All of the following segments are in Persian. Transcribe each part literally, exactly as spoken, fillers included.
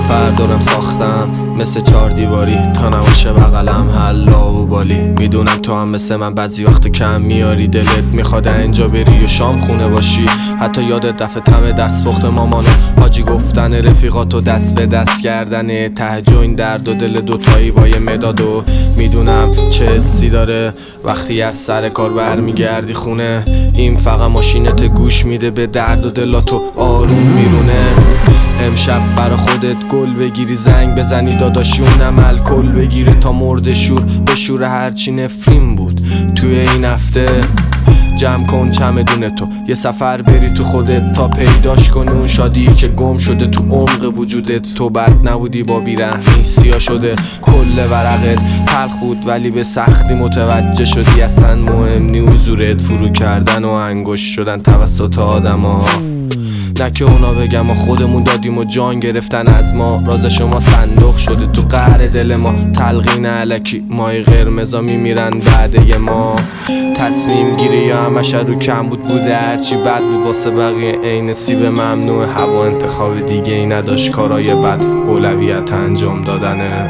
بردارم ساختم مثل چار دیواری تا نباشه بغلم حلا و بالی. میدونم تو هم مثل من بعضی وقت کم میاری، دلت میخواد اینجا بری و شام خونه باشی. حتی یادت دفعه تم دست پخت مامانا، حاجی گفتن رفیقاتو دست به دست کردن ته جوین درد و دل دوتایی با یه مداد. و میدونم چه حسی داره وقتی از سر کار برمیگردی خونه، این فقط ماشینت گوش میده به درد و دلاتو آروم میرونه. امشب برا خودت گل بگیری، زنگ بزنی داداشی اونم الکل بگیره تا مرد شور به شور هرچی نفرین بود توی این هفته. جمع کن چمدون تو یه سفر بری تو خودت تا پیداش کنی اون شادی که گم شده تو عمق وجودت. تو بد نبودی با بیرحمی سیاه شده کل ورقت تلخ بود ولی به سختی متوجه شدی اصلا مهم نی حضورت. فرو کردن و انگشت شدن توسط آدم ها، نه که اونا بگم ما خودمون دادیم و جان گرفتن از ما. راز شما صندوق شده تو قهر دل ما، تلقین علکی مای قرمزا میمیرن بعده ما. تصمیم گیری یا همش رو کم بود بوده، هرچی بد بود واسه بقیه عین سیب ممنوع. هوا انتخاب دیگه ای نداشت، کارای بد اولویت انجام دادنه.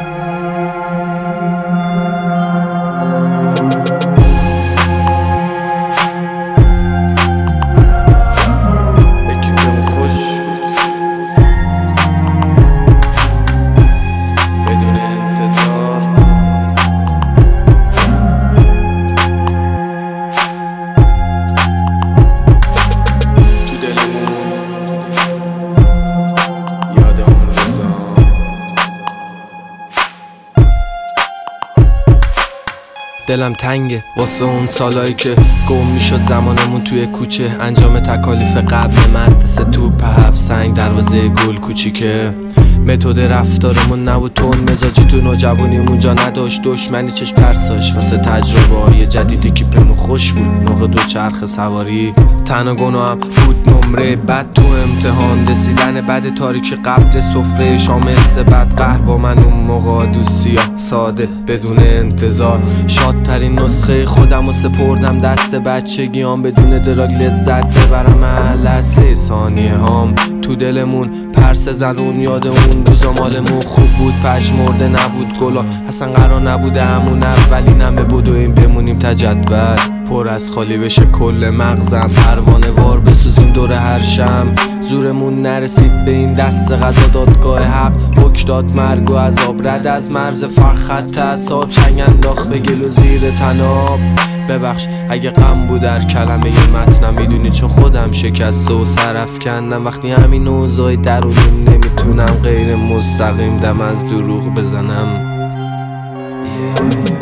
دلم تنگه واسه اون سالایی که گم میشد زمانمون توی کوچه، انجام تکالیف قبل مدرسه، توپ هفت سنگ دروازه گل کوچیکه. متد رفتارمون نبود تون مزاجی تو نوجوانیمون جا نداشت، دشمنی چشم ترساش واسه تجربه های جدیدی که پمون خوش بود موقع دو چرخ سواری. تن و گناه هم بود نمره بد تو امتحان، رسیدن بد تاریک قبل سفره شام بعد قهر با من اون موقع دوستی ساده بدون انتظار. شادترین نسخه خودم و سپردم دست بچگیام، بدون دراگ لذت ببرم لحظه ثانیه هام. تو دلمون پرس زنون یاد اون روزا مالمون خوب بود، پژمرده نبود گلا اصلا قرار نبوده همون اولینمه بود و این بمونیم تجدول. پر از خالی بشه کل مغزم، پروانه وار بسوزیم دور هر شم. زورمون نرسید به این دست غذا دادگاه حق، حک داد مرگ و عذاب رد از مرز فرخط اعصاب. چنگ انداخت به گل و زیر تناب. ببخش اگه غم بود در کلمه ی متنم، میدونی چون خودم شکسته و سرف کندم. وقتی همین اوضاع درونیم نمیتونم غیر مستقیم دم از دروغ بزنم. yeah.